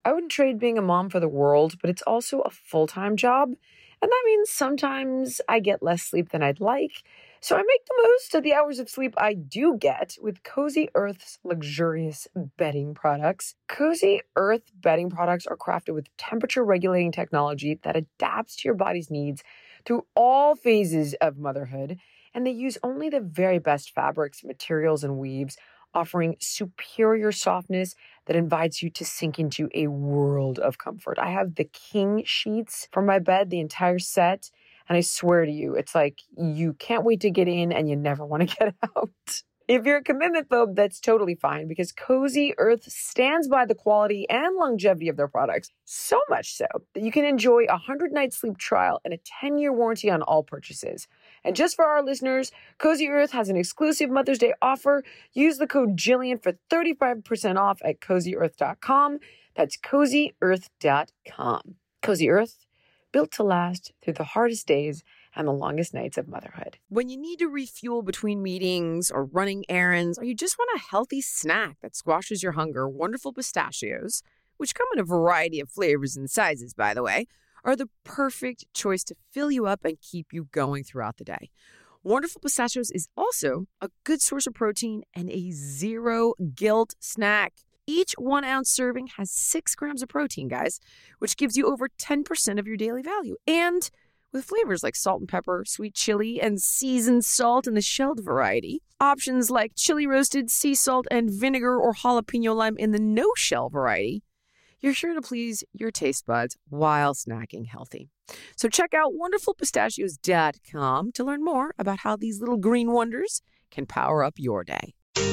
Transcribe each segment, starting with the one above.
I wouldn't trade being a mom for the world, but it's also a full-time job. And that means sometimes I get less sleep than I'd like. So I make the most of the hours of sleep I do get with Cozy Earth's luxurious bedding products. Cozy Earth bedding products are crafted with temperature regulating technology that adapts to your body's needs through all phases of motherhood. And they use only the very best fabrics, materials, and weaves, offering superior softness that invites you to sink into a world of comfort. I have the king sheets for my bed, the entire set, and I swear to you, it's like you can't wait to get in and you never want to get out. If you're a commitment phobe, that's totally fine because Cozy Earth stands by the quality and longevity of their products. So much so that you can enjoy a 100-night sleep trial and a 10-year warranty on all purchases. And just for our listeners, Cozy Earth has an exclusive Mother's Day offer. Use the code Jillian for 35% off at CozyEarth.com. That's CozyEarth.com. Cozy Earth, built to last through the hardest days and the longest nights of motherhood. When you need to refuel between meetings or running errands, or you just want a healthy snack that squashes your hunger, Wonderful Pistachios, which come in a variety of flavors and sizes, by the way, are the perfect choice to fill you up and keep you going throughout the day. Wonderful Pistachios is also a good source of protein and a zero guilt snack. Each 1 ounce serving has 6 grams of protein, guys, which gives you over 10% of your daily value. And with flavors like salt and pepper, sweet chili, and seasoned salt in the shelled variety. Options like chili roasted, sea salt, and vinegar or jalapeno lime in the no-shell variety. You're sure to please your taste buds while snacking healthy. So check out wonderfulpistachios.com to learn more about how these little green wonders can power up your day.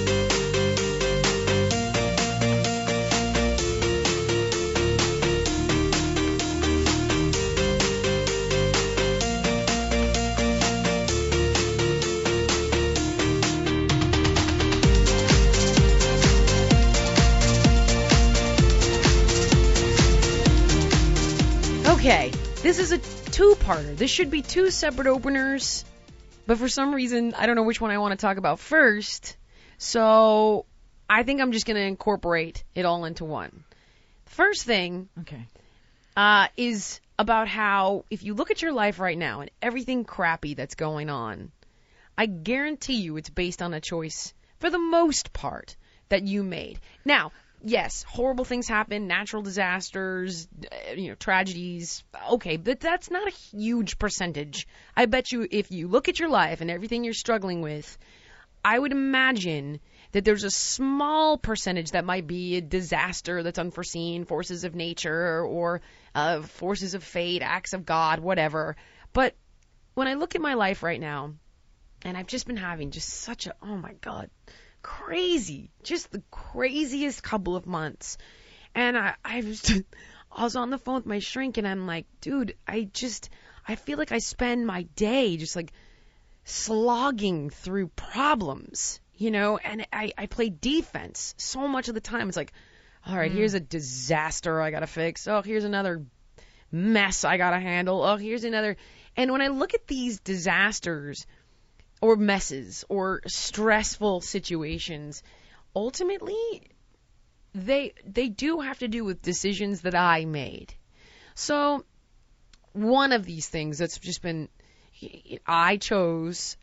Okay, this is a two-parter. This should be 2 separate openers, but for some reason, I don't know which one I want to talk about first, so I think I'm just going to incorporate it all into one. First thing is about how if you look at your life right now and everything crappy that's going on, I guarantee you it's based on a choice, for the most part, that you made. Now, yes, horrible things happen, natural disasters, tragedies. Okay, but that's not a huge percentage. I bet you if you look at your life and everything you're struggling with, I would imagine that there's a small percentage that might be a disaster that's unforeseen, forces of nature or forces of fate, acts of God, whatever. But when I look at my life right now, and I've just been having just such a, oh my God, crazy, just the craziest couple of months. And I was on the phone with my shrink and I'm like, dude, I feel like I spend my day just like slogging through problems, and I play defense so much of the time. It's like, all right, here's a disaster I gotta fix. Oh, here's another mess I gotta handle. Oh, here's another. And when I look at these disasters or messes or stressful situations, ultimately they do have to do with decisions that I made. So one of these things that's just been, I chose,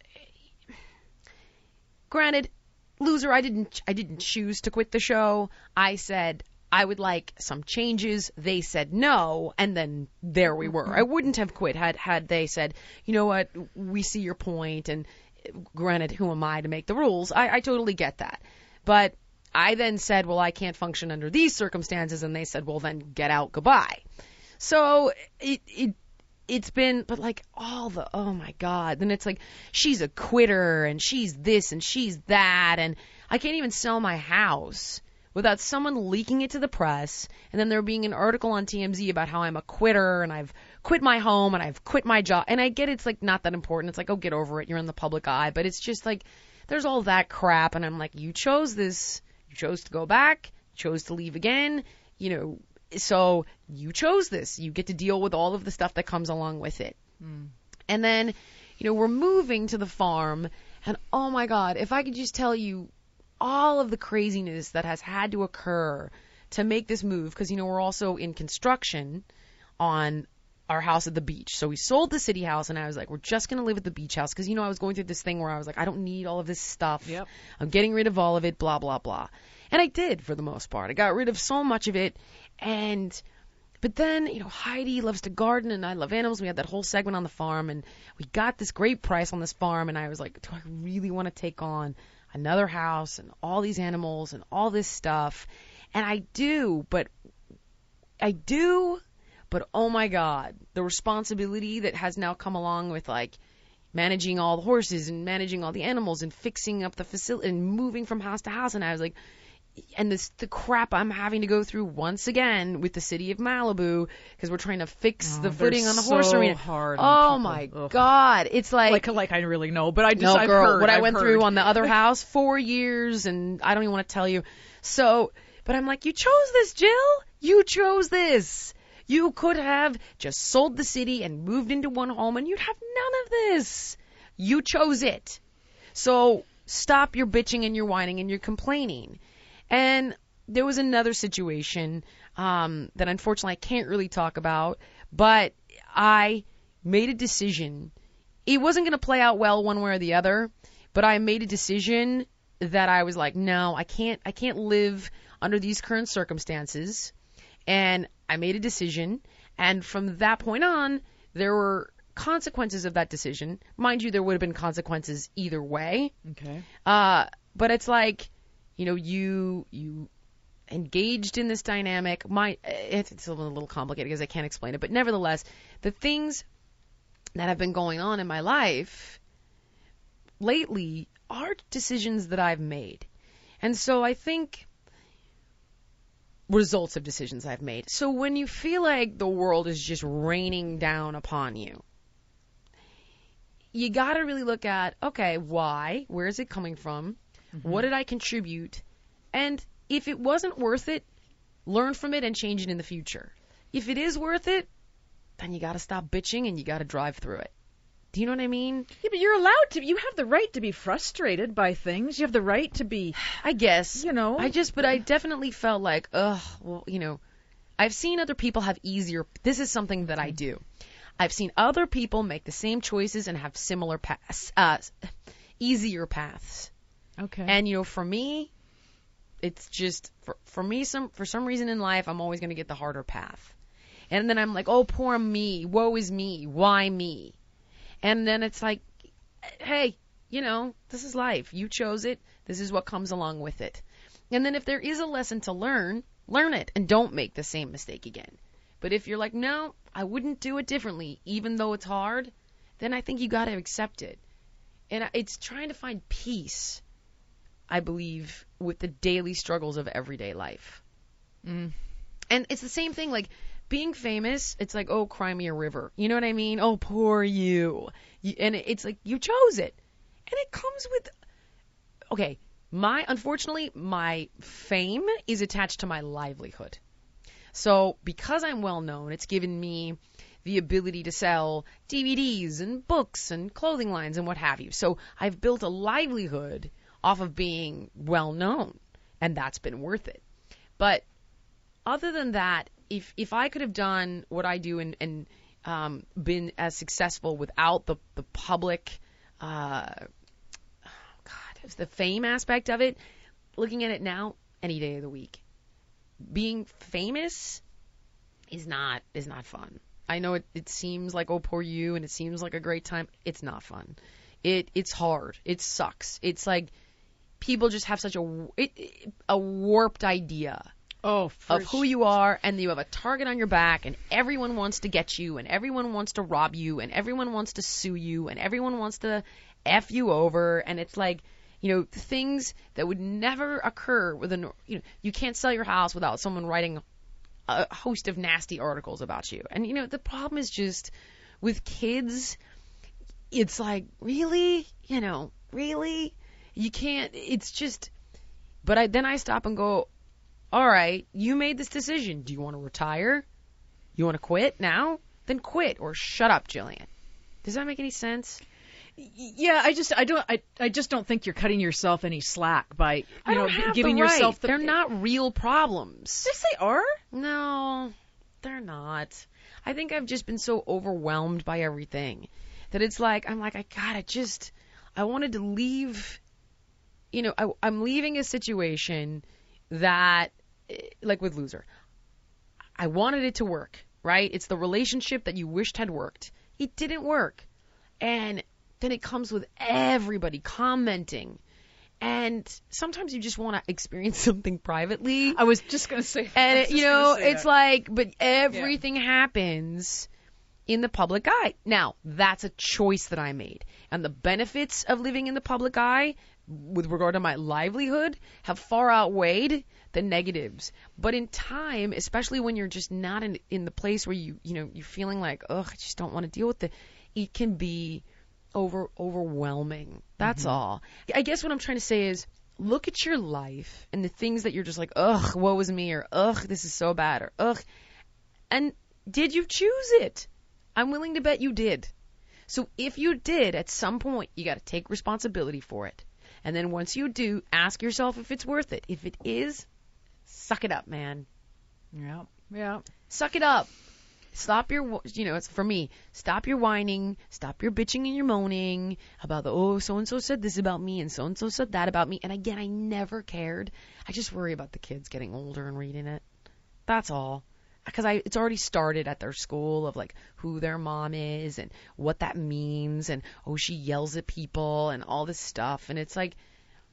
granted, loser, I didn't choose to quit the show. I said I would like some changes. They said no, and then there we were. I wouldn't have quit had they said, you know what, we see your point, and granted, who am I to make the rules? I totally get that. But I then said, well, I can't function under these circumstances, and they said, well, then get out, goodbye. So it's been, but like all the, oh my God, then it's like, she's a quitter, and she's this, and she's that, and I can't even sell my house without someone leaking it to the press, and then there being an article on TMZ about how I'm a quitter, and I've quit my home, and I've quit my job, and I get it's like not that important, it's like, oh, get over it, you're in the public eye, but it's just like, there's all that crap, and I'm like, you chose this, you chose to go back, you chose to leave again, so you chose this, you get to deal with all of the stuff that comes along with it. And then, we're moving to the farm, and oh my God, if I could just tell you all of the craziness that has had to occur to make this move, because, we're also in construction on our house at the beach. So we sold the city house, and I was like, we're just going to live at the beach house, because, I was going through this thing where I was like, I don't need all of this stuff. Yep. I'm getting rid of all of it, blah, blah, blah. And I did, for the most part. I got rid of so much of it, but then, Heidi loves to garden, and I love animals. We had that whole segment on the farm, and we got this great price on this farm, and I was like, do I really want to take on another house and all these animals and all this stuff? And I do, but oh my God, the responsibility that has now come along with, like, managing all the horses and managing all the animals and fixing up the facility and moving from house to house. And I was like, and the crap I'm having to go through once again with the city of Malibu, because we're trying to fix the footing on the horse arena. Hard oh my God. It's like I really know, but I've girl, heard. What I went through on the other house, 4 years, and I don't even want to tell you. So, but I'm like, you chose this, Jill. You chose this. You could have just sold the city and moved into one home, and you'd have none of this. You chose it. So stop your bitching and your whining and your complaining. And there was another situation that unfortunately I can't really talk about, but I made a decision. It wasn't going to play out well one way or the other, but I made a decision that I was like, no, I can't live under these current circumstances. And I made a decision, and from that point on, there were consequences of that decision. Mind you, there would have been consequences either way. Okay. But it's like, you engaged in this dynamic. It's a little complicated because I can't explain it, but nevertheless, the things that have been going on in my life lately are decisions that I've made. And so I think results of decisions I've made. So when you feel like the world is just raining down upon you, you got to really look at, okay, why? Where is it coming from? Mm-hmm. What did I contribute? And if it wasn't worth it, learn from it and change it in the future. If it is worth it, then you got to stop bitching and you got to drive through it. Do you know what I mean? Yeah, but you're allowed to. You have the right to be frustrated by things. You have the right to be. I guess. But I definitely felt like, I've seen other people have easier. This is something that I do. I've seen other people make the same choices and have similar easier paths. Okay. And for me, it's just for some reason in life, I'm always going to get the harder path. And then I'm like, oh, poor me. Woe is me. Why me? And then it's like, hey, this is life. You chose it. This is what comes along with it. And then if there is a lesson to learn it and don't make the same mistake again. But if you're like, no, I wouldn't do it differently, even though it's hard, then I think you got to accept it. And it's trying to find peace, I believe, with the daily struggles of everyday life. Mm. And it's the same thing, like, being famous, it's like, oh, cry me a river. You know what I mean? Oh, poor you. And it's like, you chose it. And it comes with, okay, unfortunately, my fame is attached to my livelihood. So because I'm well known, it's given me the ability to sell DVDs and books and clothing lines and what have you. So I've built a livelihood off of being well known, and that's been worth it. But other than that, if I could have done what I do and been as successful without the public, the fame aspect of it, looking at it now, any day of the week, being famous is not fun. I know it seems like, oh, poor you, and it seems like a great time. It's not fun. It's hard. It sucks. It's like people just have such a warped idea of who you are, and you have a target on your back, and everyone wants to get you, and everyone wants to rob you, and everyone wants to sue you, and everyone wants to F you over, and it's like, things that would never occur with you can't sell your house without someone writing a host of nasty articles about you. And, the problem is just with kids, it's like, really? Really? You can't, it's just, but then I stop and go, all right, you made this decision. Do you want to retire? You want to quit now? Then quit or shut up, Jillian. Does that make any sense? Yeah, I just don't think you're cutting yourself any slack by I don't have giving the right. yourself the. They're not real problems. Yes, they are. No, they're not. I think I've just been so overwhelmed by everything that it's like, I'm like, I wanted to leave, I'm leaving a situation that, like with Loser, I wanted it to work, right? It's the relationship that you wished had worked. It didn't work. And then it comes with everybody commenting. And sometimes you just want to experience something privately. I was just going to say that. And, it's like, but everything happens in the public eye. Now, that's a choice that I made. And the benefits of living in the public eye, with regard to my livelihood, have far outweighed the negatives. But in time, especially when you're just not in the place where you're feeling like, I just don't want to deal with it can be overwhelming. That's all. I guess what I'm trying to say is, look at your life and the things that you're just like, woe is me, or this is so bad, or and did you choose it? I'm willing to bet you did. So if you did, at some point, you got to take responsibility for it. And then once you do, ask yourself if it's worth it. If it is, suck it up, man. Yeah. Suck it up. Stop your, it's for me, stop your whining, stop your bitching and your moaning about so-and-so said this about me and so-and-so said that about me. And again, I never cared. I just worry about the kids getting older and reading it. That's all. Because it's already started at their school of like who their mom is and what that means and she yells at people and all this stuff. And it's like,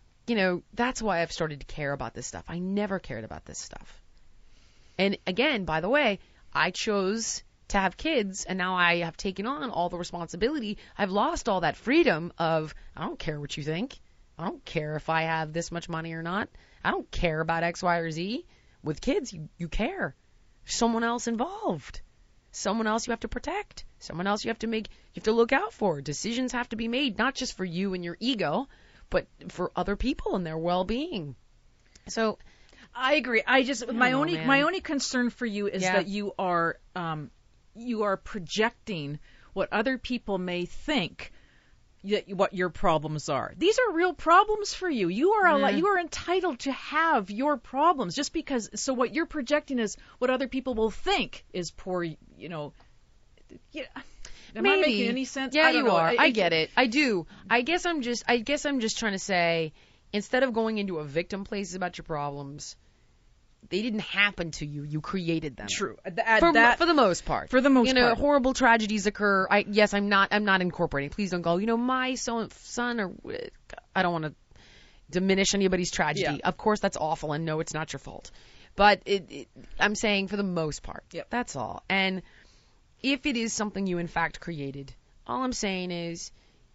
that's why I've started to care about this stuff. I never cared about this stuff. And again, by the way, I chose to have kids, and now I have taken on all the responsibility. I've lost all that freedom of, I don't care what you think. I don't care if I have this much money or not. I don't care about X, Y, or Z. With kids, you care. Someone else involved. Someone else you have to protect. Someone else you have to look out for. Decisions have to be made, not just for you and your ego, but for other people and their well-being. So I agree. My only concern for you is that you are projecting what other people may think what your problems are. These are real problems for you. You are entitled to have your problems just because. So what you're projecting is what other people will think is poor. Am I making any sense? Yeah, you are. I get it. I do. I guess I'm just trying to say, instead of going into a victim place about your problems, they didn't happen to you. You created them. True. For the most part. For the most part. Horrible tragedies occur. I'm not incorporating. Please don't go, my son, or I don't want to diminish anybody's tragedy. Yeah. Of course, that's awful, and no, it's not your fault. But I'm saying for the most part. Yep. That's all. And if it is something you in fact created, all I'm saying is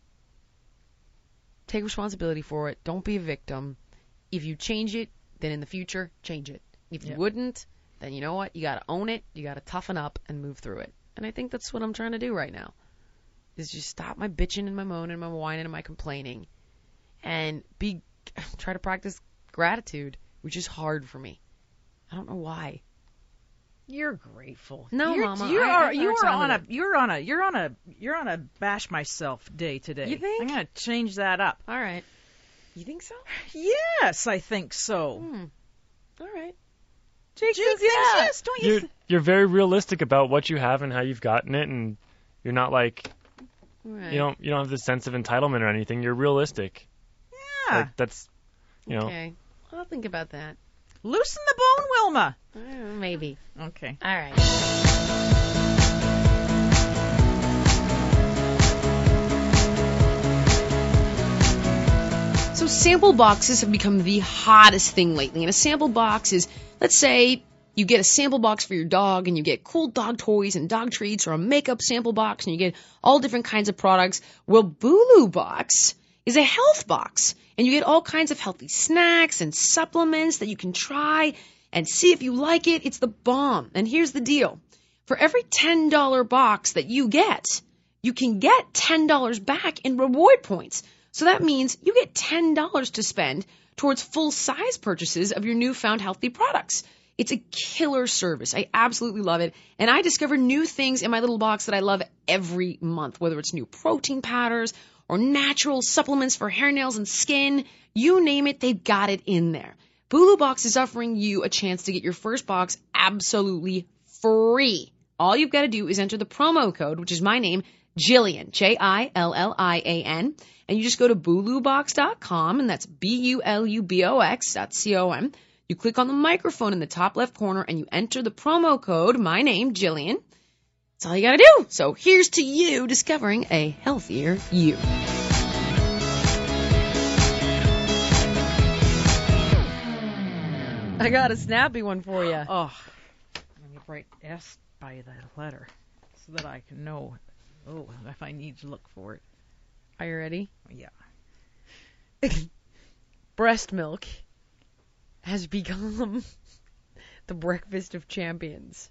take responsibility for it. Don't be a victim. If you change it, then in the future, change it. If you wouldn't, then you know what? You got to own it. You got to toughen up and move through it. And I think that's what I'm trying to do right now, is just stop my bitching and my moaning and my whining and my complaining, and try to practice gratitude, which is hard for me. I don't know why. You're grateful. No, Mama. You're on a bash myself day today. You think? I'm gonna change that up. All right. You think so? Yes, I think so. All right. Jake thinks yes, don't you? You're very realistic about what you have and how you've gotten it, and you're not like you don't have this sense of entitlement or anything. You're realistic. Yeah. Like, that's Okay. I'll think about that. Loosen the bone, Wilma. Maybe. Okay. All right. So sample boxes have become the hottest thing lately. And a sample box is, let's say you get a sample box for your dog and you get cool dog toys and dog treats, or a makeup sample box and you get all different kinds of products. Well, Bulu Box is a health box, and you get all kinds of healthy snacks and supplements that you can try and see if you like it. It's the bomb. And here's the deal. For every $10 box that you get, you can get $10 back in reward points. So that means you get $10 to spend towards full-size purchases of your newfound healthy products. It's a killer service. I absolutely love it. And I discover new things in my little box that I love every month, whether it's new protein powders or natural supplements for hair, nails, and skin. You name it, they've got it in there. Bulu Box is offering you a chance to get your first box absolutely free. All you've got to do is enter the promo code, which is my name, Jillian, Jillian, and you just go to bulubox.com, and that's BULUBOX.com. You click on the microphone in the top left corner, and you enter the promo code, my name, Jillian. That's all you got to do. So here's to you discovering a healthier you. I got a snappy one for you. Oh, let me write S by the letter so that I can know. Oh, if I need to look for it. Are you ready? Yeah. Breast milk has become the breakfast of champions.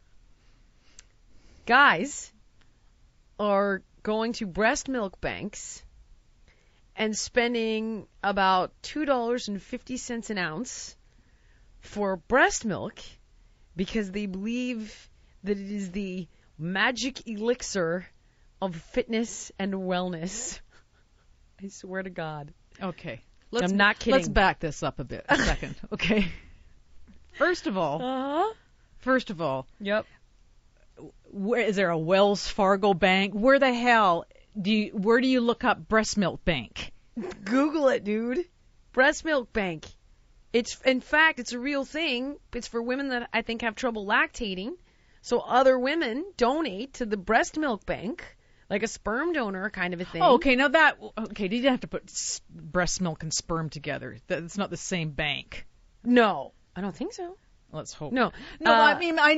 Guys are going to breast milk banks and spending about $2.50 an ounce for breast milk because they believe that it is the magic elixir of fitness and wellness. I swear to God. Okay. I'm not kidding. Let's back this up a second, okay? First of all, Yep. where is there a Wells Fargo bank? Where the hell where do you look up breast milk bank? Google it, dude. Breast milk bank. In fact, it's a real thing. It's for women that I think have trouble lactating. So other women donate to the breast milk bank, like a sperm donor kind of a thing. Oh, okay. Now did you have to put breast milk and sperm together? That's not the same bank. No, I don't think so. Let's hope. No. I mean, I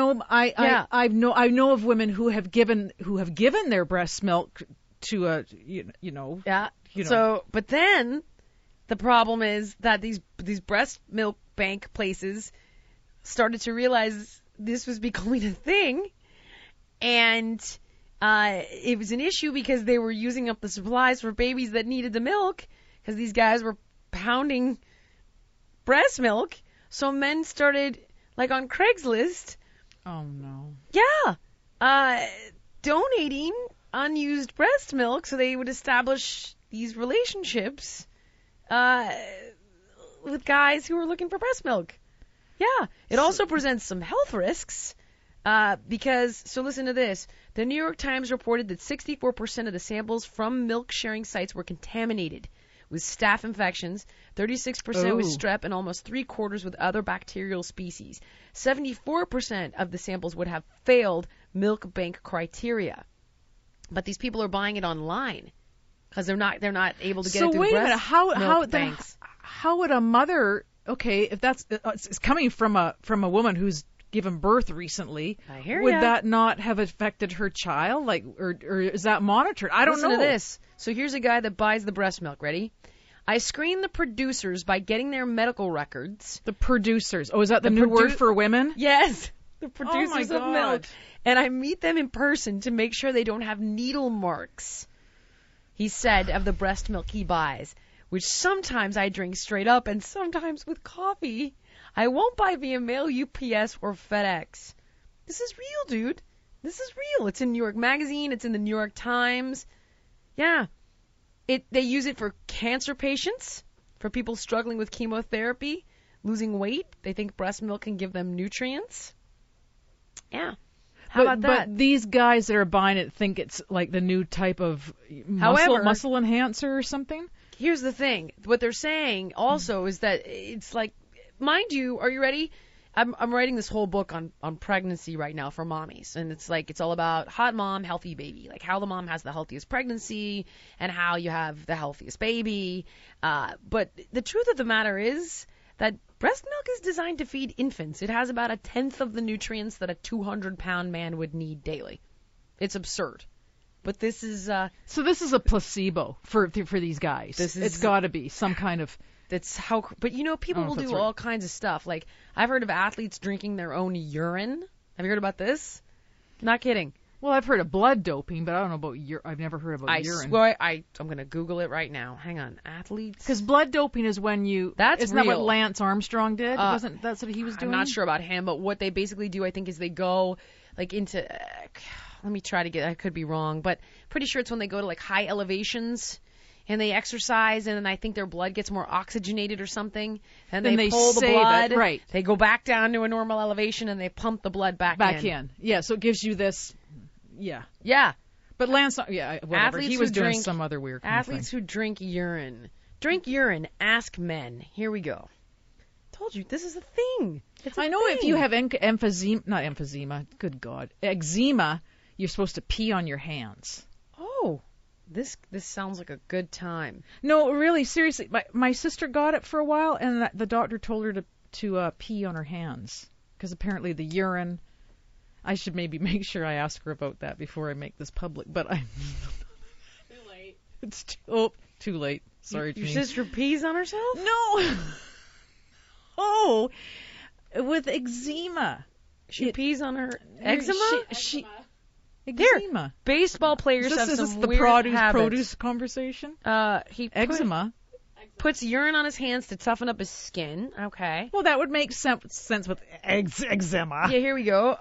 know of women who have given their breast milk to a, you know. Yeah. You know. So, but then the problem is that these breast milk bank places started to realize this was becoming a thing, and it was an issue because they were using up the supplies for babies that needed the milk because these guys were pounding breast milk. So men started, like on Craigslist. Oh no. Yeah. Donating unused breast milk so they would establish these relationships with guys who are looking for breast milk. Yeah. It also presents some health risks because, so listen to this. The New York Times reported that 64% of the samples from milk sharing sites were contaminated with staph infections, 36% with strep, and almost 3/4 with other bacterial species. 74% of the samples would have failed milk bank criteria. But these people are buying it online because they're not able to get it through wait a minute, milk banks. How would a mother? Okay, if that's it's coming from a woman who's given birth recently, I hear would ya. that not have affected her child? Like, or is that monitored? I don't know. Listen to this. So here's a guy that buys the breast milk. Ready? I screen the producers by getting their medical records. The producers. Oh, is that the new word for women? Yes, the producers God. of milk. And I meet them in person to make sure they don't have needle marks, he said, of the breast milk he buys, which sometimes I drink straight up and sometimes with coffee. I won't buy via mail, UPS, or FedEx. This is real, dude. This is real. It's in New York Magazine. It's in the New York Times. Yeah. They use it for cancer patients, for people struggling with chemotherapy, losing weight. They think breast milk can give them nutrients. Yeah. How about that? But these guys that are buying it think it's like the new type of muscle enhancer or something? Here's the thing. What they're saying also is that it's like, mind you, are you ready? I'm writing this whole book on pregnancy right now for mommies, and it's all about hot mom, healthy baby, like how the mom has the healthiest pregnancy and how you have the healthiest baby. But the truth of the matter is that breast milk is designed to feed infants. It has about 1/10 of the nutrients that a 200-pound man would need daily. It's absurd. But this is so this is a placebo for these guys. It's got to be some kind of. That's how, but people will do all kinds of stuff. Like, I've heard of athletes drinking their own urine. Have you heard about this? Not kidding. Well, I've heard of blood doping, but I don't know about I've never heard about urine. I'm going to Google it right now. Hang on. Athletes. Because blood doping is when you... Isn't that what Lance Armstrong did? Wasn't that's what he was doing? I'm not sure about him, but what they basically do, I think, is they go like into... let me try to get... I could be wrong, but pretty sure it's when they go to like high elevations and they exercise, and then I think their blood gets more oxygenated or something, and then they pull the blood. Right. They go back down to a normal elevation, and they pump the blood back in. Yeah, so it gives you this... Yeah. Yeah. But Lance, whatever. Athletes he was doing some other weird kind of thing. Athletes who drink urine. Drink urine. Ask men. Here we go. Told you, this is a thing. I know if you have emphysema, good God, eczema, you're supposed to pee on your hands. Oh, this sounds like a good time. No, really, seriously. My sister got it for a while, and the doctor told her to pee on her hands because apparently the urine... I should maybe make sure I ask her about that before I make this public, but I'm too late. It's too late. Sorry, Your sister pees on herself? No. Oh, with eczema. She pees on her eczema? Eczema. Baseball players have some Is this weird the habits. produce conversation? Eczema. Puts urine on his hands to toughen up his skin. Okay. Well, that would make sense with eczema. Yeah, here we go.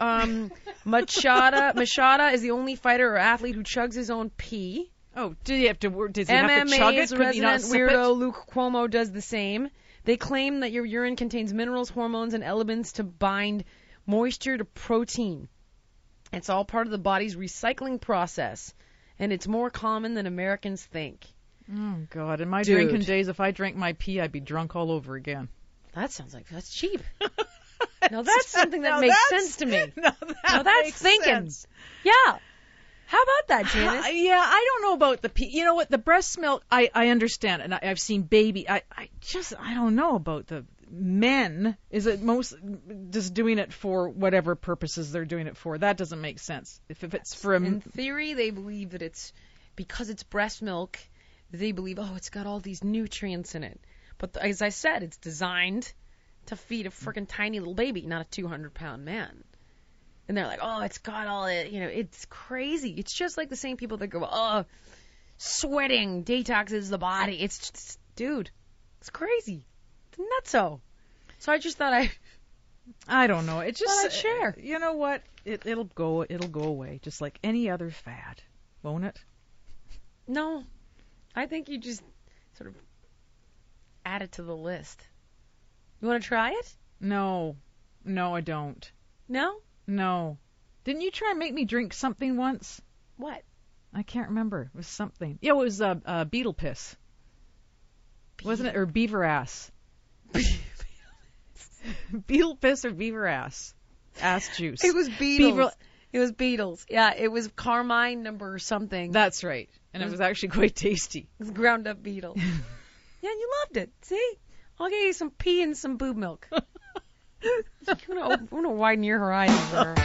Machado is the only fighter or athlete who chugs his own pee. Oh, does he have to chug it? Could he not resident sip weirdo it? Luke Cuomo does the same. They claim that your urine contains minerals, hormones, and elements to bind moisture to protein. It's all part of the body's recycling process, and it's more common than Americans think. Oh, God. In my drinking days, if I drank my pee, I'd be drunk all over again. That sounds like that's cheap. Now that's something that makes sense to me. Now that's thinking. Sense. Yeah. How about that, Janice? Yeah, I don't know about the pee. You know what? The breast milk, I understand, and I've seen baby. I don't know about the men. Is it most just doing it for whatever purposes they're doing it for? That doesn't make sense. If it's for in theory, they believe that it's because it's breast milk. They believe, it's got all these nutrients in it. But as I said, it's designed to feed a freaking tiny little baby, not a 200-pound man. And they're like, it's got all it, it's crazy. It's just like the same people that go, sweating detoxes the body. It's just, dude, it's crazy. It's nutso. So I just thought I don't know. It just I'd share. You know what? It'll go away, just like any other fad, won't it? No. I think you just sort of add it to the list. You want to try it? No, I don't. No? No. Didn't you try and make me drink something once? What? I can't remember. It was something. Yeah, it was beetle piss. Wasn't it? Or beaver ass. Beetle piss or beaver ass. Ass juice. It was Beatles. It was Beatles. Yeah, it was Carmine number something. That's right. And it was actually quite tasty. It was ground up Beatles. Yeah, you loved it. See? I'll get you some pee and some boob milk. I'm going to widen your horizons there.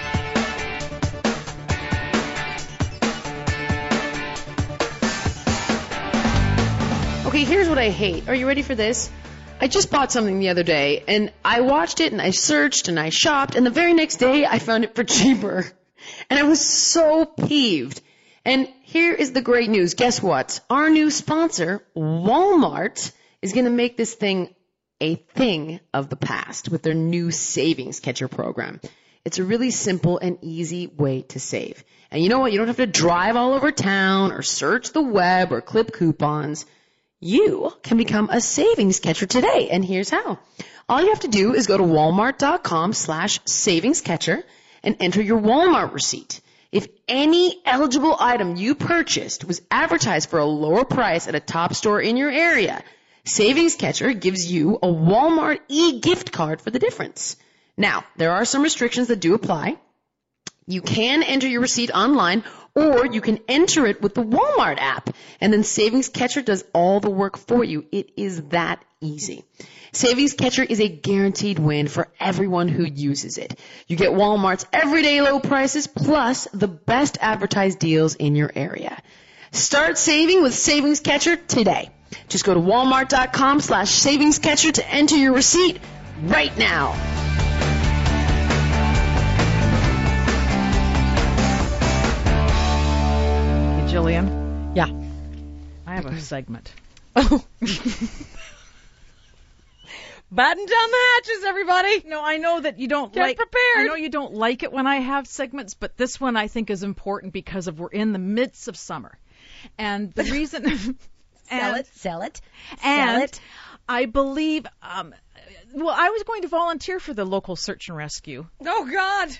Okay, here's what I hate. Are you ready for this? I just bought something the other day, and I watched it, and I searched, and I shopped, and the very next day I found it for cheaper. And I was so peeved. And here is the great news. Guess what? Our new sponsor, Walmart, is going to make this thing a thing of the past with their new Savings Catcher program. It's a really simple and easy way to save. And you know what? You don't have to drive all over town or search the web or clip coupons. You can become a savings catcher today, and here's how. All you have to do is go to walmart.com/savingscatcher and enter your Walmart receipt. If any eligible item you purchased was advertised for a lower price at a top store in your area, Savings Catcher gives you a Walmart e-gift card for the difference. Now, there are some restrictions that do apply. You can enter your receipt online, or you can enter it with the Walmart app, and then Savings Catcher does all the work for you. It is that easy. Savings Catcher is a guaranteed win for everyone who uses it. You get Walmart's everyday low prices plus the best advertised deals in your area. Start saving with Savings Catcher today. Just go to walmart.com/savingscatcher to enter your receipt right now. Jillian? Yeah. I have a segment. Oh. Batten down the hatches, everybody. No, I know that you don't Get prepared. I know you don't like it when I have segments, but this one I think is important because we're in the midst of summer. And the reason... Sell it. And I believe... well, I was going to volunteer for the local search and rescue. Oh, God.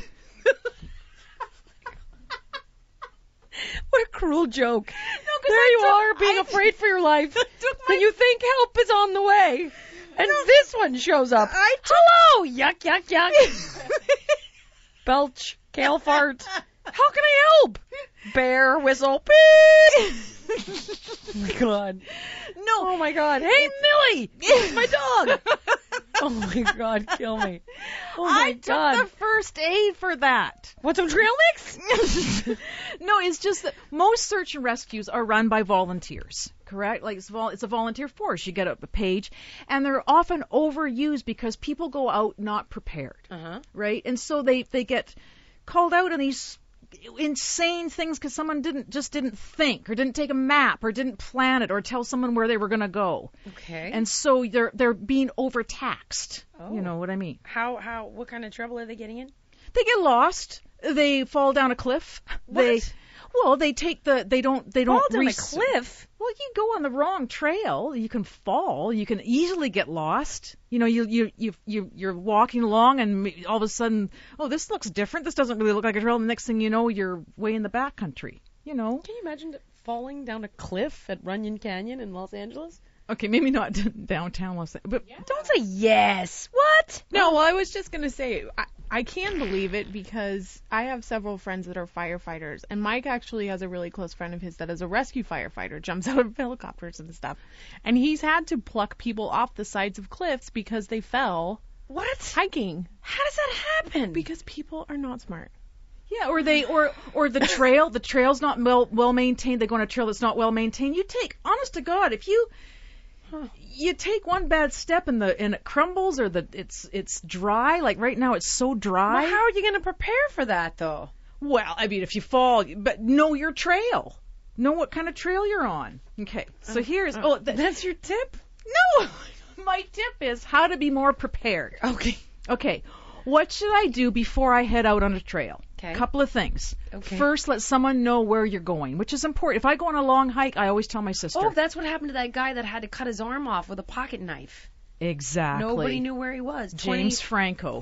What a cruel joke. No, there you are, being afraid for your life. And you think help is on the way. And this one shows up. Hello! Yuck, yuck, yuck. Belch, kale fart. How can I help? Bear whistle. Beep. Oh my God. No. Oh my God. Hey, Millie! It's my dog. Oh my God, kill me. Oh my God. I took the first aid for that. Want some trail mix? No, it's just that most search and rescues are run by volunteers, correct? Like it's a volunteer force. You get a page, and they're often overused because people go out not prepared, right? And so they get called out on these insane things because someone didn't think or didn't take a map or didn't plan it or tell someone where they were going to go. Okay. And so they're being overtaxed. Oh. You know what I mean? What kind of trouble are they getting in? They get lost. They fall down a cliff. What? They take they don't Fall down a cliff? Well, you go on the wrong trail. You can fall. You can easily get lost. You know, you're walking along and all of a sudden, oh, this looks different. This doesn't really look like a trail. And the next thing you know, you're way in the backcountry. You know. Can you imagine falling down a cliff at Runyon Canyon in Los Angeles? Okay, maybe not downtown Los Angeles, but Don't say yes. What? No, well, I was just going to say, I can believe it because I have several friends that are firefighters, and Mike actually has a really close friend of his that is a rescue firefighter, jumps out of helicopters and stuff, and he's had to pluck people off the sides of cliffs because they fell hiking. How does that happen? Because people are not smart. yeah, or the trail's not well maintained. They go on a trail that's not well maintained. You take, honest to God, if you take one bad step and it crumbles or it's dry. Like right now, it's so dry. Well, how are you going to prepare for that, though? Well, I mean, if you fall, but know your trail. Know what kind of trail you're on. Okay, so here's... that's your tip? No! My tip is how to be more prepared. Okay. What should I do before I head out on a trail? Okay. Couple of things. Okay. First, let someone know where you're going, which is important. If I go on a long hike, I always tell my sister. Oh, that's what happened to that guy that had to cut his arm off with a pocket knife. Exactly. Nobody knew where he was. James Franco.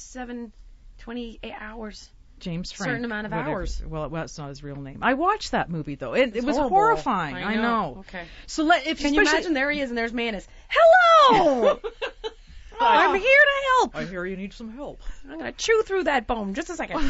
28 hours. James Franco. Certain amount of hours. Well, that's not his real name. I watched that movie, though. It was horrible. horrifying. I know. Okay. So Can you imagine there he is and there's Manus. Hello! I'm here to help. I hear you need some help. I'm going to chew through that bone. Just a second.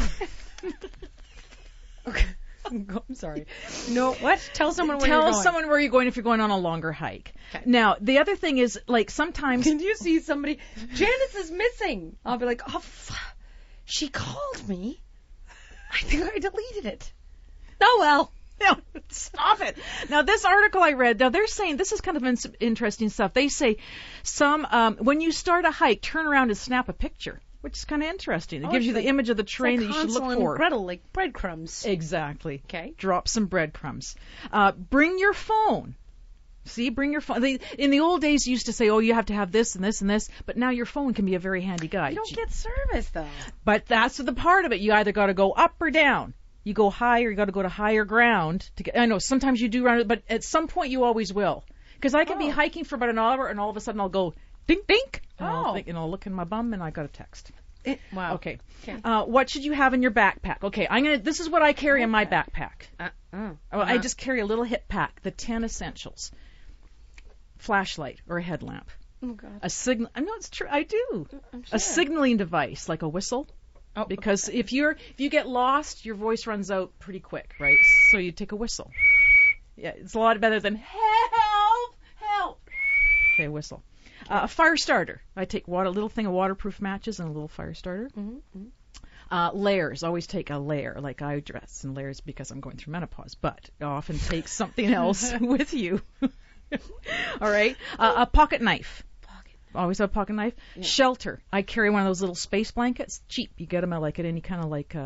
Okay. I'm sorry. No, what? Tell someone where you're going. Tell someone where you're going if you're going on a longer hike. Okay. Now, the other thing is, like, sometimes... Can you see somebody? Janice is missing. I'll be like, she called me. I think I deleted it. Oh, well. No, stop it. Now, this article I read, now they're saying, this is kind of interesting stuff. They say when you start a hike, turn around and snap a picture, which is kind of interesting. It gives you the image of the terrain that you should look for. And Gretel, like breadcrumbs. Exactly. Okay. Drop some breadcrumbs. Bring your phone. See, bring your phone. In the old days, you used to say, oh, you have to have this and this and this, but now your phone can be a very handy guide. You don't get service, though. But that's the part of it. You either got to go up or down. You go higher, you got to go to higher ground. I know, sometimes you do run, but at some point you always will. Because I can be hiking for about an hour, and all of a sudden I'll go, dink, dink, and I'll look in my bum, and I got a text. Wow. Okay. What should you have in your backpack? Okay, this is what I carry in my backpack. I just carry a little hip pack, the 10 essentials. Flashlight or a headlamp. Oh, God. A signal. I know it's true. I do. I'm sure. A signaling device, like a whistle. Oh, because if you get lost, your voice runs out pretty quick, right? So you take a whistle. Yeah, it's a lot better than help. Okay, whistle. A fire starter. I take a little thing of waterproof matches and a little fire starter. Mm-hmm. Layers. Always take a layer. Like I dress in layers because I'm going through menopause, but often take something else with you. All right. A pocket knife. Always have a pocket knife. Yeah. Shelter. I carry one of those little space blankets. Cheap. You get them at any kind of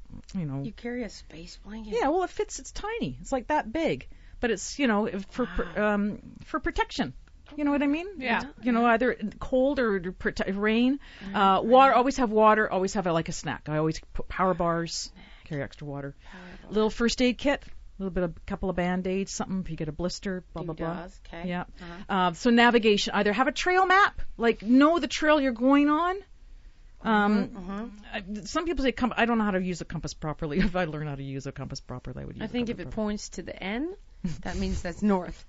You carry a space blanket? Yeah, well, it fits. It's tiny. It's like that big, but it's for protection. You know what I mean? Yeah. Either cold or rain. Water. Always have water. Always have a snack. I always put power bars. Carry extra water. Little first aid kit. Couple of Band-Aids, something if you get a blister, blah, blah, blah. Okay. Yeah. So navigation, either have a trail map, know the trail you're going on. Some people say, I don't know how to use a compass properly. If I learn how to use a compass properly, I would use I think if it points to the N, that means that's north.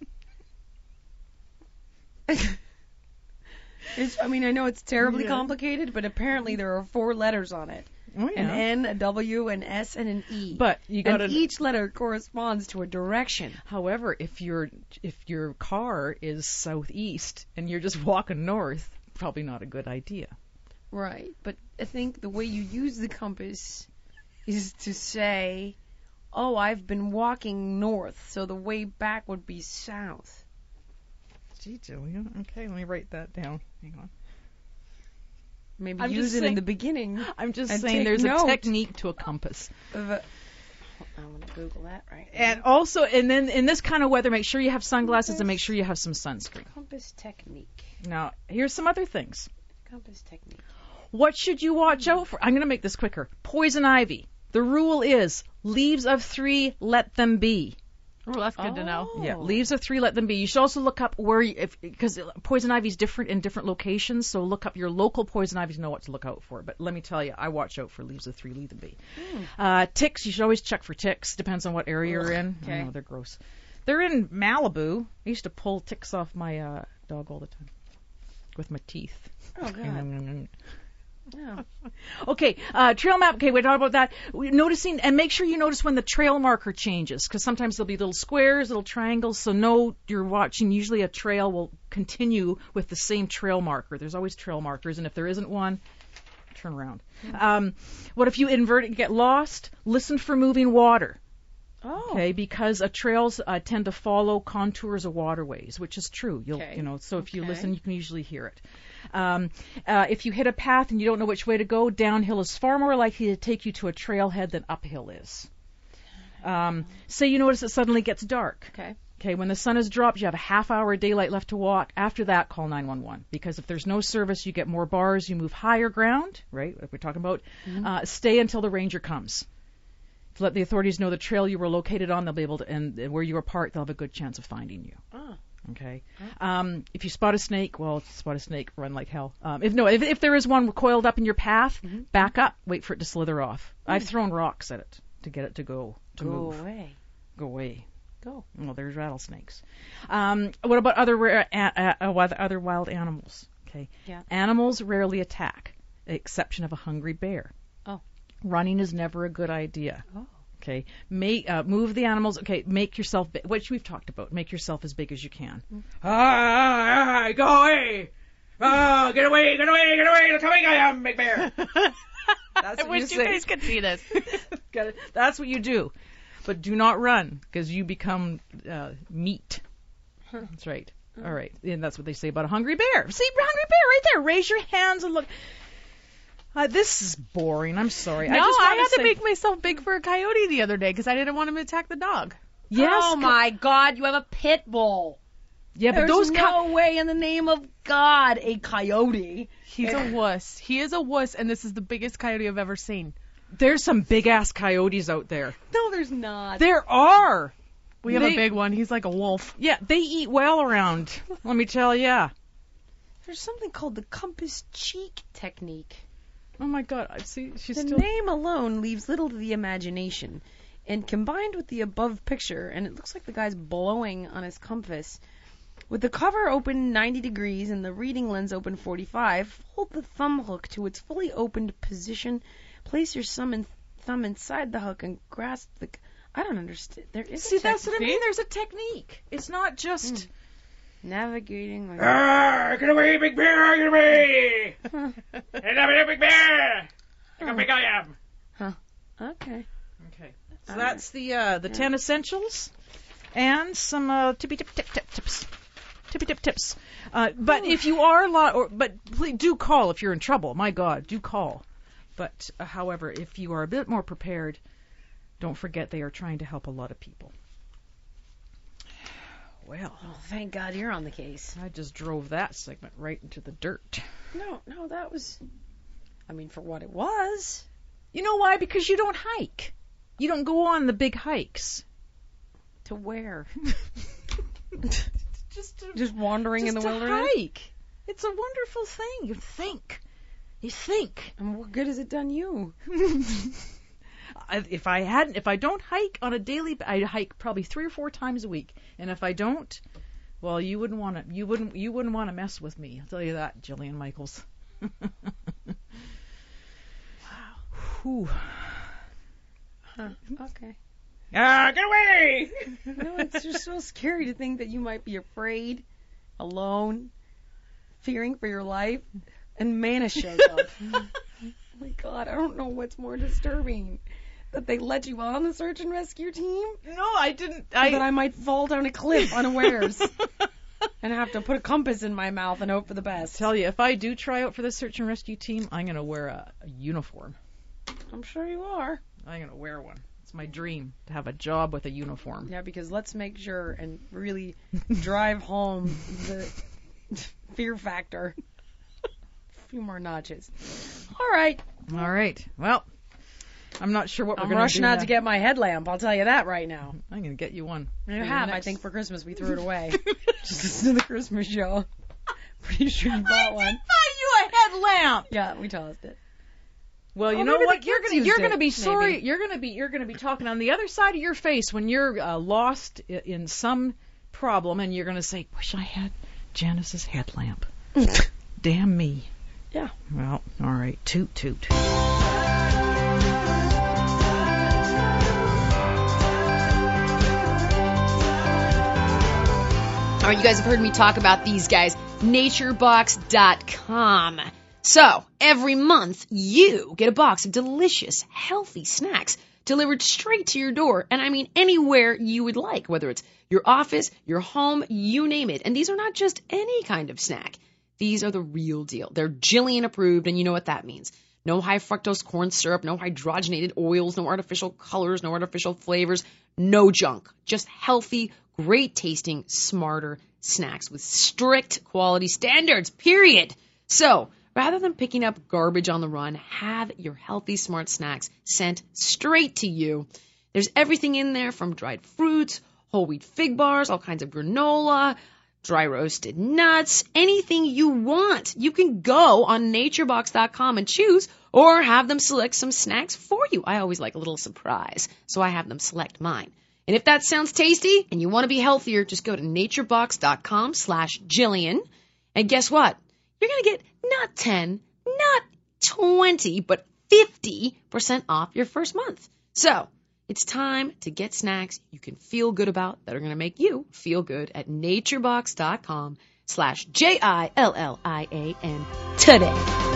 I know it's terribly complicated, but apparently there are 4 letters on it. Oh, yeah. An N, a W, an S, and an E. But you got each letter corresponds to a direction. However, if your car is southeast and you're just walking north, probably not a good idea. Right, but I think the way you use the compass is to say, "Oh, I've been walking north, so the way back would be south." Gee, Julia. Okay, let me write that down. Hang on. Maybe use it in the beginning. I'm just saying there's a technique to a compass. I'm going to Google that right now. And also, and then in this kind of weather, make sure you have sunglasses and make sure you have some sunscreen. Compass technique. Now, here's some other things. Compass technique. What should you watch out for? I'm going to make this quicker. Poison ivy. The rule is leaves of 3, let them be. Oh, that's good to know. Yeah, leaves of 3, let them be. You should also look up because poison ivy is different in different locations, so look up your local poison ivy to know what to look out for. But let me tell you, I watch out for leaves of 3, leave them be. Ticks, you should always check for ticks. Depends on what area you're in. Okay. I know, they're gross. They're in Malibu. I used to pull ticks off my dog all the time with my teeth. Oh, God. Yeah. Okay, trail map. Okay, we talked about that. Noticing, and make sure you notice when the trail marker changes, because sometimes there'll be little squares, little triangles, so know you're watching. Usually a trail will continue with the same trail marker. There's always trail markers, and if there isn't one, turn around. What if you invert it and get lost? Listen for moving water. Oh. Okay, because trails tend to follow contours of waterways, which is true. So if you listen, you can usually hear it. If you hit a path and you don't know which way to go, downhill is far more likely to take you to a trailhead than uphill is. Say you notice it suddenly gets dark. Okay, when the sun has dropped, you have a half-hour daylight left to walk. After that, call 911, because if there's no service, you get more bars, you move higher ground, right, like we're talking about. Stay until the ranger comes. To let the authorities know the trail you were located on, they'll be able to, and where you were parked, they'll have a good chance of finding you. Okay. If you spot a snake, run like hell. If there is one coiled up in your path, back up, wait for it to slither off. I've thrown rocks at it to get it to move. Go away. Go. Well, there's rattlesnakes. What about other wild animals? Okay. Yeah. Animals rarely attack, exception of a hungry bear. Running is never a good idea. Okay. Move the animals. Okay. Make yourself big, which we've talked about. Make yourself as big as you can. Go away! Get away! Look how big I am, big bear. I wish you guys could see this. That's what you do. But do not run, because you become meat. That's right. All right. And that's what they say about a hungry bear. See, hungry bear right there. Raise your hands and look. This is boring. I'm sorry. No, I had to make myself big for a coyote the other day because I didn't want him to attack the dog. Yes. Oh, my God. You have a pit bull. Yeah, but There's no way in the name of God a coyote. He's a wuss. He is a wuss, and this is the biggest coyote I've ever seen. There's some big-ass coyotes out there. No, there's not. There are. We have a big one. He's like a wolf. Yeah, they eat well around. Let me tell ya. There's something called the compass cheek technique. Oh, my God. See, the name alone leaves little to the imagination. And combined with the above picture, and it looks like the guy's blowing on his compass, with the cover open 90 degrees and the reading lens open 45, hold the thumb hook to its fully opened position, place your thumb inside the hook, and grasp the... I don't understand. There is See, that's what I mean. There's a technique. It's not just... Navigating like... Get away, big bear! Get away! Get big bear! Look how big I am. Okay. So that's the 10 essentials and some tippy tips. But if you are please do call if you're in trouble. My God, do call. But, however, if you are a bit more prepared, don't forget they are trying to help a lot of people. Well, Thank God you're on the case. I just drove that segment right into the dirt. No, that was, for what it was. You know why? Because you don't hike. You don't go on the big hikes. To where? Just wandering in the wilderness? Hike. It's a wonderful thing. You think. And what good has it done you? If I don't hike on a daily, I hike probably 3 or 4 times a week. And if I don't, well, you wouldn't want to mess with me. I'll tell you that, Jillian Michaels. Wow. Whew. Huh. Okay. Get away! No, it's just so scary to think that you might be afraid, alone, fearing for your life, and Manus shows up. Oh my God, I don't know what's more disturbing. That they let you on the search and rescue team? No, I didn't. That I might fall down a cliff unawares and have to put a compass in my mouth and hope for the best. Tell you, if I do try out for the search and rescue team, I'm going to wear a uniform. I'm sure you are. I'm going to wear one. It's my dream to have a job with a uniform. Yeah, because let's make sure and really drive home the fear factor. A few more notches. All right. Well, I'm not sure what we're going to do. I'm rushing out to get my headlamp. I'll tell you that right now. I'm going to get you one. You have. I think for Christmas we threw it away. Just listen to the Christmas show. Pretty sure you bought one. I did buy you a headlamp. Yeah, we tossed it. Well, you know what? You're going to be sorry. You're going to be talking on the other side of your face when you're lost in some problem, and you're going to say, "Wish I had Janice's headlamp." Damn me. Yeah. Well, all right. Toot toot. All right, you guys have heard me talk about these guys, naturebox.com. So, every month, you get a box of delicious, healthy snacks delivered straight to your door. And anywhere you would like, whether it's your office, your home, you name it. And these are not just any kind of snack. These are the real deal. They're Jillian approved, and you know what that means. No high fructose corn syrup, no hydrogenated oils, no artificial colors, no artificial flavors, no junk. Just healthy, great tasting, smarter snacks with strict quality standards, period. So, rather than picking up garbage on the run, have your healthy, smart snacks sent straight to you. There's everything in there from dried fruits, whole wheat fig bars, all kinds of granola, dry roasted nuts, anything you want. You can go on naturebox.com and choose, or have them select some snacks for you. I always like a little surprise, so I have them select mine. And if that sounds tasty and you want to be healthier, just go to naturebox.com/Jillian. And guess what? You're going to get not 10, not 20, but 50% off your first month. So, it's time to get snacks you can feel good about that are going to make you feel good at naturebox.com/JILLIAN today.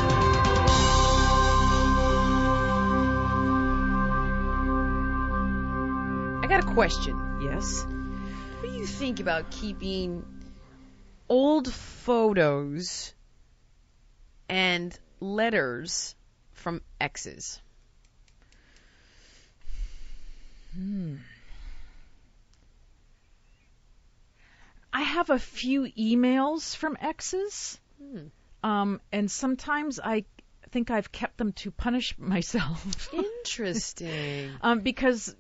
I got a question. Yes. What do you think about keeping old photos and letters from exes? I have a few emails from exes, and sometimes I think I've kept them to punish myself. Interesting. Because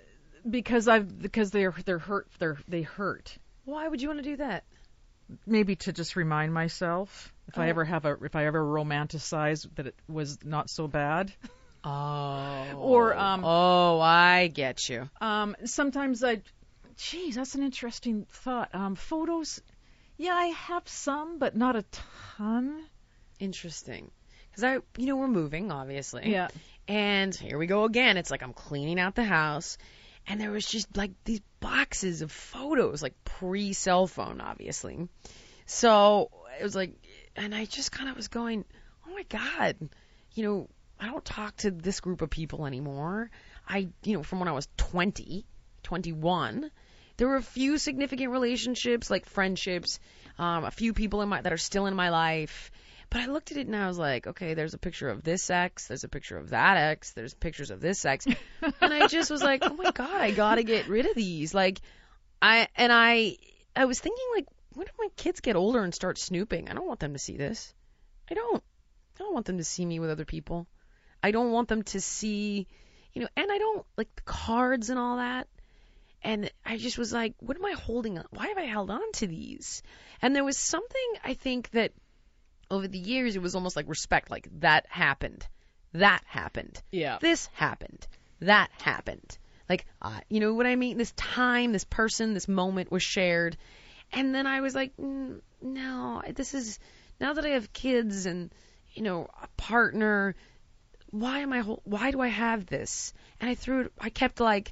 they hurt. Why would you want to do that? Maybe to just remind myself if I ever romanticize that it was not so bad. Oh. Or I get you. Sometimes that's an interesting thought. Photos, yeah, I have some, but not a ton. Interesting. Because we're moving, obviously. Yeah. And here we go again. It's like I'm cleaning out the house, and there was just like these boxes of photos, like pre-cell phone, obviously. So it was like, and I just kind of was going, oh my God, I don't talk to this group of people anymore. From when I was 20, 21, there were a few significant relationships, like friendships, a few people that are still in my life. But I looked at it and I was like, okay, there's a picture of this ex, there's a picture of that ex, there's pictures of this ex. And I just was like, oh my God, I gotta get rid of these. Like, I was thinking, like, when do my kids get older and start snooping? I don't want them to see this. I don't want them to see me with other people. I don't want them to see, and I don't like the cards and all that. And I just was like, what am I holding on? Why have I held on to these? And there was something, I think, that over the years, it was almost like respect. Like, that happened. That happened. Yeah. This happened. That happened. Like, you know what I mean? This time, this person, this moment was shared. And then I was like, no, this is, now that I have kids and, a partner, why do I have this? And I kept like,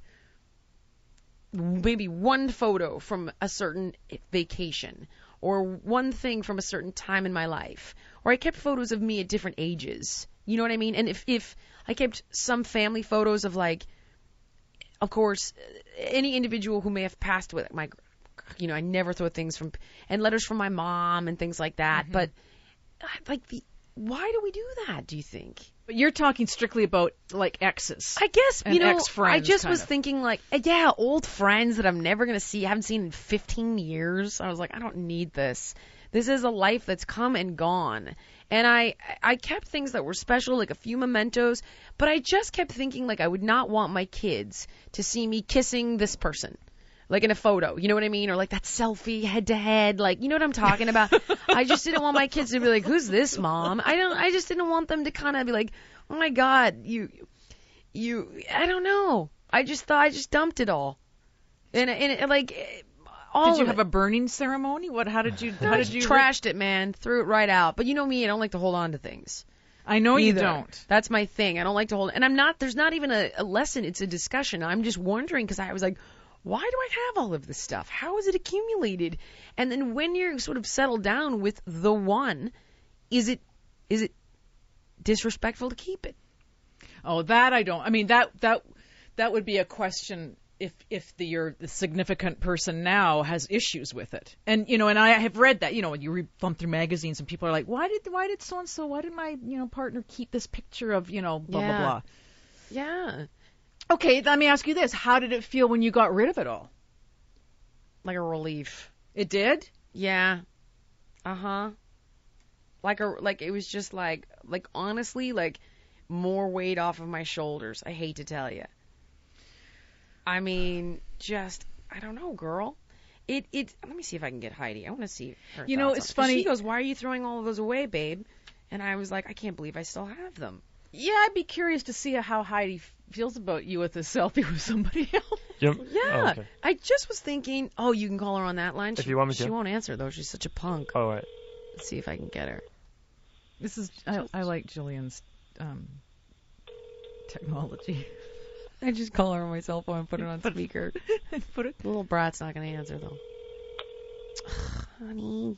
maybe one photo from a certain vacation or one thing from a certain time in my life, or I kept photos of me at different ages. You know what I mean? And if I kept some family photos of, like, of course, any individual who may have passed with I never throw things and letters from my mom and things like that. Mm-hmm. But like, why do we do that, do you think? But you're talking strictly about, like, exes. I guess, ex-friends, I just was thinking, like, yeah, old friends that I'm never going to see, haven't seen in 15 years. I was like, I don't need this. This is a life that's come and gone. And I kept things that were special, like a few mementos, but I just kept thinking, like, I would not want my kids to see me kissing this person. Like in a photo, you know what I mean? Or like that selfie head to head, like, you know what I'm talking about? I just didn't want my kids to be like, who's this, Mom? I just didn't want them to kind of be like, oh my God, you, I don't know. I just thought I just dumped it all. And like, all Did you have a burning ceremony? How did you trashed it, man. Threw it right out. But you know me, I don't like to hold on to things. I know either. You don't. That's my thing. I don't like to hold, and there's not even a lesson. It's a discussion. I'm just wondering, because I was like, why do I have all of this stuff? How is it accumulated? And then when you're sort of settled down with the one, is it disrespectful to keep it? Oh, that I don't. I mean, that would be a question if the significant person now has issues with it. And and I have read that, when you thumb through magazines and people are like, why did so and so, why did my partner keep this picture of blah blah blah. Yeah. Okay, let me ask you this. How did it feel when you got rid of it all? Like a relief. It did? Yeah. Uh-huh. Like it was just like honestly, like more weight off of my shoulders. I hate to tell you. I mean, just, I don't know, girl. Let me see if I can get Heidi. I want to see her thoughts it's funny. She goes, why are you throwing all of those away, babe? And I was like, I can't believe I still have them. Yeah, I'd be curious to see how Heidi feels about you with a selfie with somebody else. Yep. Yeah. Oh, okay. I just was thinking, you can call her on that line. If you want me to. She won't answer, though. She's such a punk. Oh, right. Let's see if I can get her. I like Jillian's technology. I just call her on my cell phone and put it on speaker. The little brat's not going to answer, though. Honey.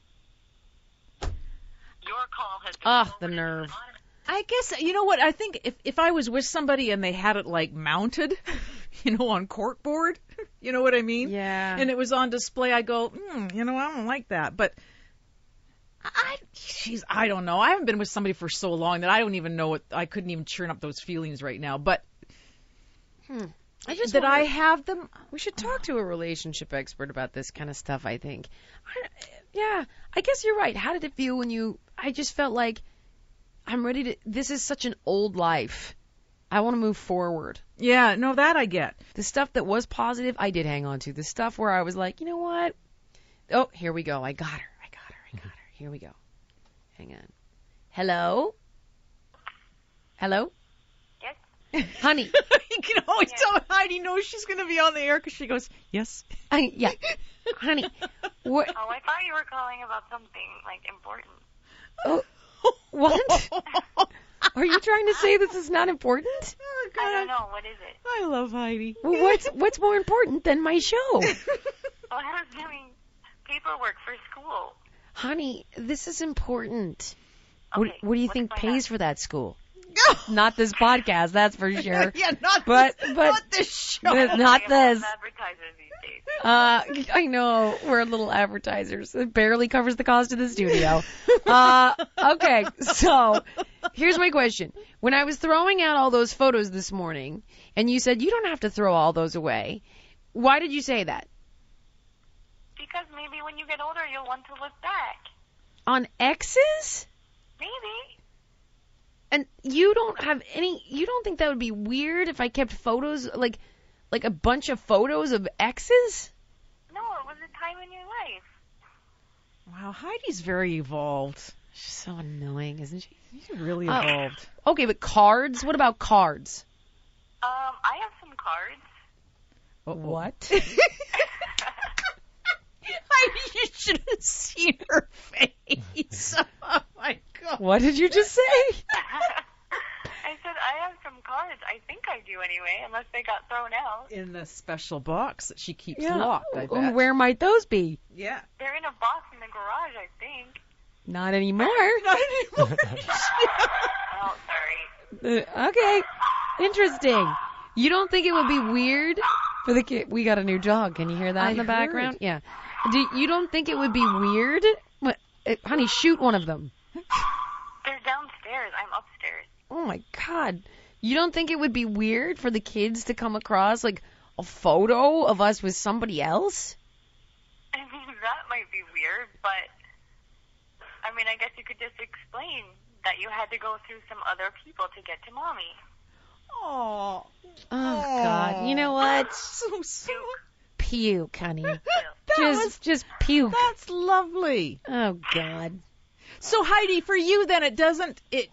Your call has been the nerve. I guess, you know what, I think if I was with somebody and they had it, like, mounted, on corkboard, you know what I mean? Yeah. And it was on display, I go, I don't like that. But I don't know. I haven't been with somebody for so long that I don't even know I couldn't even churn up those feelings right now. But I have them. We should talk to a relationship expert about this kind of stuff, I think. I guess you're right. How did it feel when I just felt like I'm ready to, this is such an old life. I want to move forward. Yeah, no, that I get. The stuff that was positive, I did hang on to. The stuff where I was like, you know what? Oh, here we go. I got her. Here we go. Hang on. Hello? Yes? Honey. You can always tell Heidi knows she's going to be on the air because she goes, yes. Yeah. Honey. What? Oh, I thought you were calling about something, like, important. Oh, what? Are you trying to say this is not important? Oh, God. I don't know. What is it? I love Heidi. Well, what's more important than my show? Well, I was doing paperwork for school. Honey, this is important. Okay, what do you let's think find pays out. for that school? Not this podcast, that's for sure. Yeah, not but this show. not I have this. advertisers these days. I know, we're little advertisers. It barely covers the cost of the studio. Okay, so here's my question. When I was throwing out all those photos this morning, and you said you don't have to throw all those away, why did you say that? Because maybe when you get older, you'll want to look back. On exes? Maybe. And you don't think that would be weird if I kept photos, like a bunch of photos of exes? No, it was a time in your life. Wow, Heidi's very evolved. She's so annoying, isn't she? She's really evolved. Okay, but cards? What about cards? I have some cards. What? You should have seen her face. Oh my God. What did you just say? I said I have some cards. I think I do anyway, unless they got thrown out. In the special box that she keeps locked, I bet. Where might those be? Yeah. They're in a box in the garage, I think. Not anymore. Oh, sorry. Okay. Interesting. You don't think it would be weird for the kid? We got a new dog. Can you hear that in the background? Yeah. You don't think it would be weird? What, honey, shoot one of them. They're downstairs. I'm upstairs. Oh my God. You don't think it would be weird for the kids to come across like a photo of us with somebody else? I mean, that might be weird, but I mean, I guess you could just explain that you had to go through some other people to get to Mommy. Oh. Oh God. You know what? So sweet. Puke, honey. Just puke. That's lovely. Oh God. So Heidi, for you then it doesn't It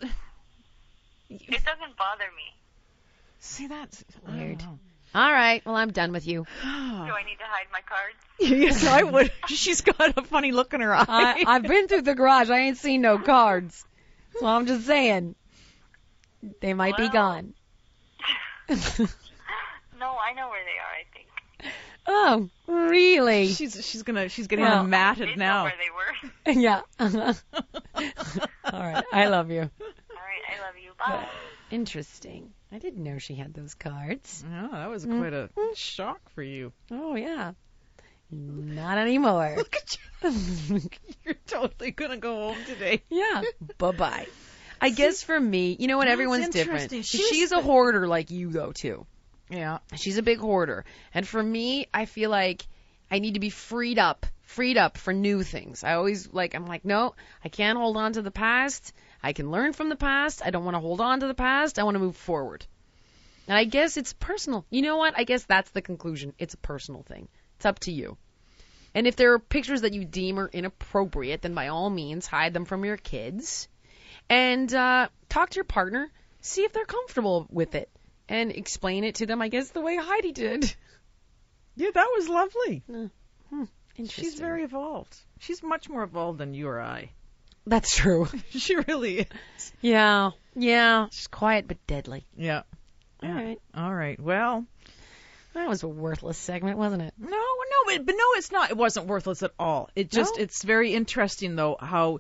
doesn't bother me. See, that's Weird. Oh. All right. Well, I'm done with you. Do I need to hide my cards? Yes, I would. She's got a funny look in her eye. I've been through the garage. I ain't seen no cards. So I'm just saying. They might be gone. No, I know where they are, I think. Oh, really? She's getting them matted Did now. know where they were. Yeah. All right. I love you. All right, I love you. Bye. Interesting. I didn't know she had those cards. Oh, that was quite a shock for you. Oh, yeah. Not anymore. Look at you. You're totally going to go home today. Yeah. Bye-bye. I guess for me, you know what? That's Everyone's different. interesting. She's a hoarder like you, though, too. Yeah. She's a big hoarder. And for me, I feel like I need to be freed up for new things. I'm like, no, I can't hold on to the past. I can learn from the past. I don't want to hold on to the past. I want to move forward. And I guess it's personal. You know what? I guess that's the conclusion. It's a personal thing. It's up to you. And if there are pictures that you deem are inappropriate, then by all means, hide them from your kids. And talk to your partner. See if they're comfortable with it. And explain it to them, I guess, the way Heidi did. Yeah, that was lovely. Interesting. She's very evolved. She's much more evolved than you or I. That's true. She really is. Yeah. She's quiet but deadly. Yeah. All right. All right. Well, that was a worthless segment, wasn't it? No, but no, it's not. It wasn't worthless at all. It's very interesting though how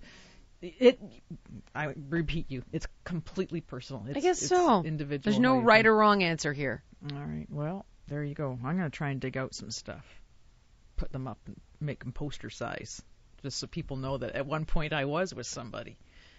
I repeat you, it's completely personal. I guess so. Individual. There's no right or wrong answer here. All right. Well, there you go. I'm going to try and dig out some stuff, put them up and make them poster size, just so people know that at one point I was with somebody.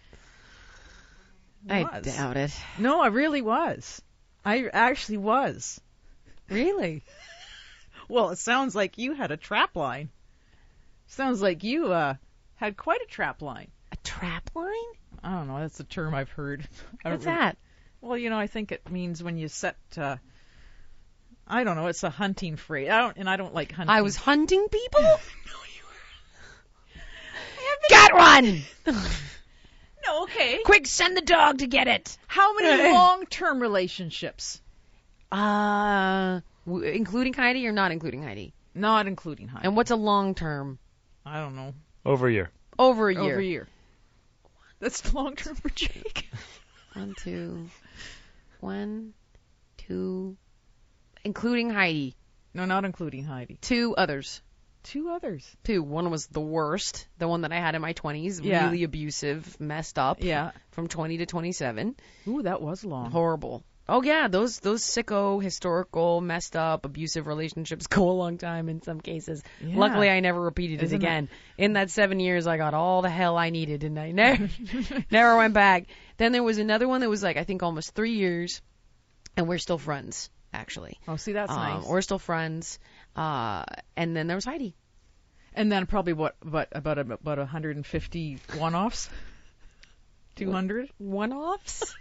I doubt it. No, I really was. I actually was. Really? Well, it sounds like you had a trap line. Sounds like you had quite a trap line. A trap line? I don't know. That's a term I've heard. What's that? Well, I think it means when you set. I don't know. It's a hunting phrase. I don't like hunting. I was hunting people? No, you were. Get one! No, okay. Quick, send the dog to get it. How many long-term relationships? Including Heidi or not including Heidi? Not including Heidi. And what's a long term? I don't know. Over a year. Over a year. Over a year. That's long term for Jake. 1, 2, including Heidi. No, not including Heidi. 2 others. 2 others. 2. One was the worst, the one that I had in my 20s, really abusive, messed up. Yeah. From 20 to 27. Ooh, that was long. Horrible. Oh yeah, those sicko, historical, messed up, abusive relationships go a long time in some cases. Yeah. Luckily, I never repeated it again. In that 7 years, I got all the hell I needed, and I never went back. Then there was another one that was like, I think almost 3 years, and we're still friends, actually. Oh, see, that's nice. We're still friends. And then there was Heidi. And then probably about 150 one-offs? 200? One-offs?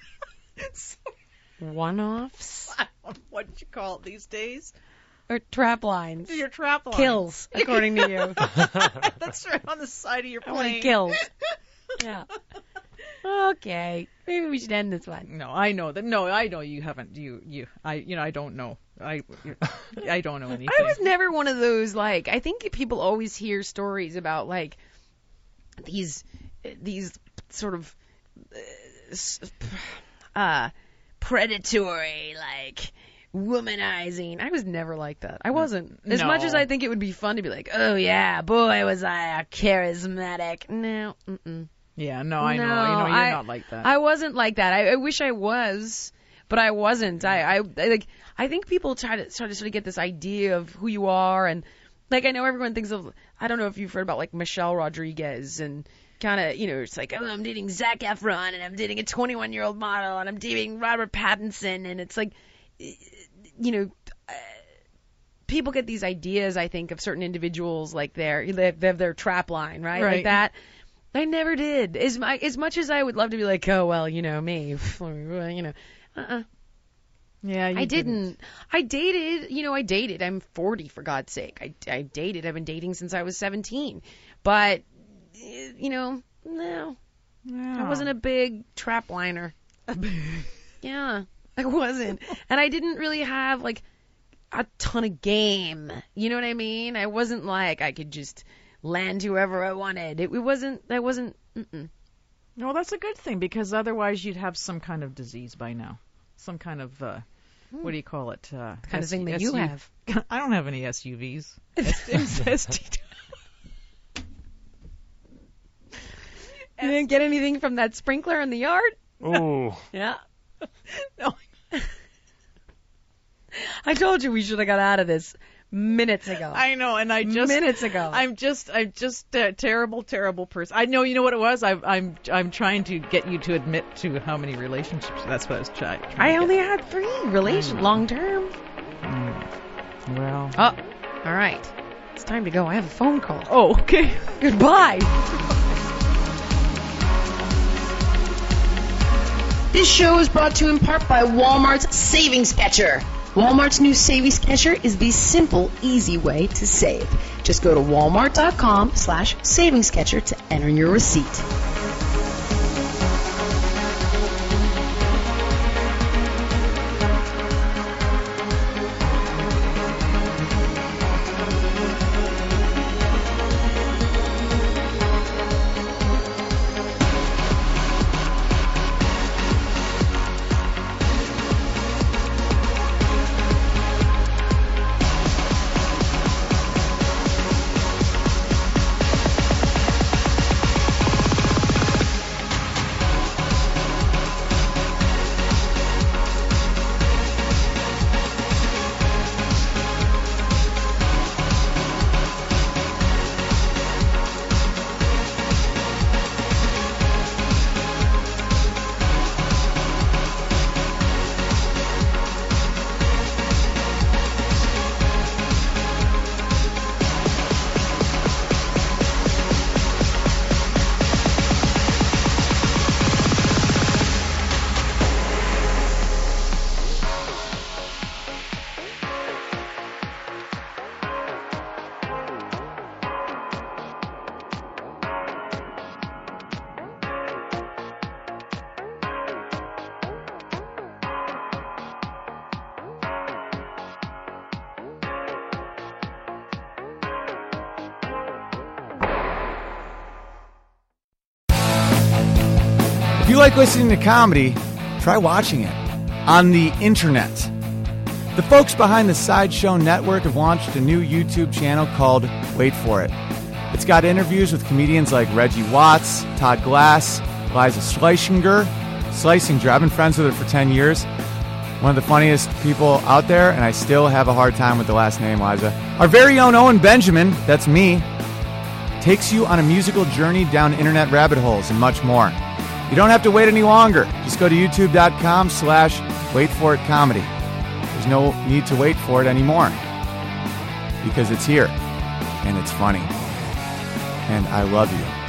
One-offs? I don't know what you call it these days. Or trap lines. Your trap lines. Kills, according to you. That's right on the side of your I want plane. kills. Yeah. Okay. Maybe we should end this one. No, I know that. No, I know you haven't. I don't know. I don't know anything. I was never one of those, like, I think people always hear stories about, like, these sort of predatory, like, womanizing. I was never like that. I wasn't. As much as I think it would be fun to be like, oh yeah, boy, was I charismatic. No, Yeah, no, I know. You're not like that. I wasn't like that. I wish I was, but I wasn't. I think people try to sort of get this idea of who you are, and like I know everyone thinks of. I don't know if you've heard about like Michelle Rodriguez and kind of, it's like, oh, I'm dating Zac Efron and I'm dating a 21-year-old model and I'm dating Robert Pattinson, and it's like, people get these ideas, I think, of certain individuals, like they have their trap line, right? Like that. I never did. As much as I would love to be like, oh, well, me, Yeah, I didn't. I dated. I'm 40, for God's sake. I dated. I've been dating since I was 17. But, no. I wasn't a big trap liner. Yeah, I wasn't. And I didn't really have, like, a ton of game. You know what I mean? I wasn't like I could just land whoever I wanted. I wasn't. No, that's a good thing, because otherwise you'd have some kind of disease by now. Some kind of, what do you call it? The kind of thing that you have. I don't have any SUVs. STD. You didn't get anything from that sprinkler in the yard? Ooh. Yeah. No. I told you we should have got out of this minutes ago. I know, and minutes ago. I'm just a terrible person. I know. You know what it was? I'm trying to get you to admit to how many relationships. That's what I was trying. I only had 3 long term. Well. Oh, all right. It's time to go. I have a phone call. Oh, okay. Goodbye. This show is brought to you in part by Walmart's Savings Catcher. Walmart's new Savings Catcher is the simple, easy way to save. Just go to walmart.com/savingscatcher to enter your receipt. If you like listening to comedy, try watching it on the internet. The folks behind the Sideshow Network have launched a new YouTube channel called Wait For It. It's got interviews with comedians like Reggie Watts, Todd Glass, Liza Schlesinger. I've been friends with her for 10 years. one of the funniest people out there, and I still have a hard time with the last name, Liza. Our very own Owen Benjamin, that's me, takes you on a musical journey down internet rabbit holes and much more. You don't have to wait any longer. Just go to youtube.com/waitforitcomedy. There's no need to wait for it anymore because it's here and it's funny. And I love you.